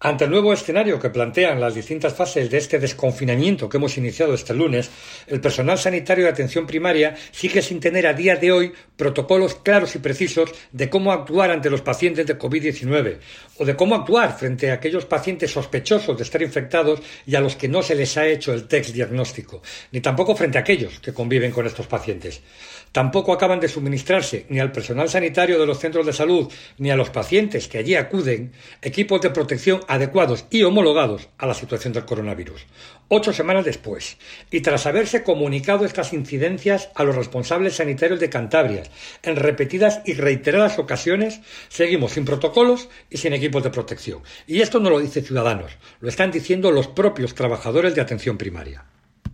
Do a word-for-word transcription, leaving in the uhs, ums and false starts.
Ante el nuevo escenario que plantean las distintas fases de este desconfinamiento que hemos iniciado este lunes, el personal sanitario de atención primaria sigue sin tener a día de hoy protocolos claros y precisos de cómo actuar ante los pacientes de COVID diecinueve o de cómo actuar frente a aquellos pacientes sospechosos de estar infectados y a los que no se les ha hecho el test diagnóstico, ni tampoco frente a aquellos que conviven con estos pacientes. Tampoco acaban de suministrarse ni al personal sanitario de los centros de salud ni a los pacientes que allí acuden equipos de protección adecuados y homologados a la situación del coronavirus. Ocho semanas después, y tras haberse comunicado estas incidencias a los responsables sanitarios de Cantabria en repetidas y reiteradas ocasiones, seguimos sin protocolos y sin equipos de protección. Y esto no lo dice Ciudadanos, lo están diciendo los propios trabajadores de atención primaria.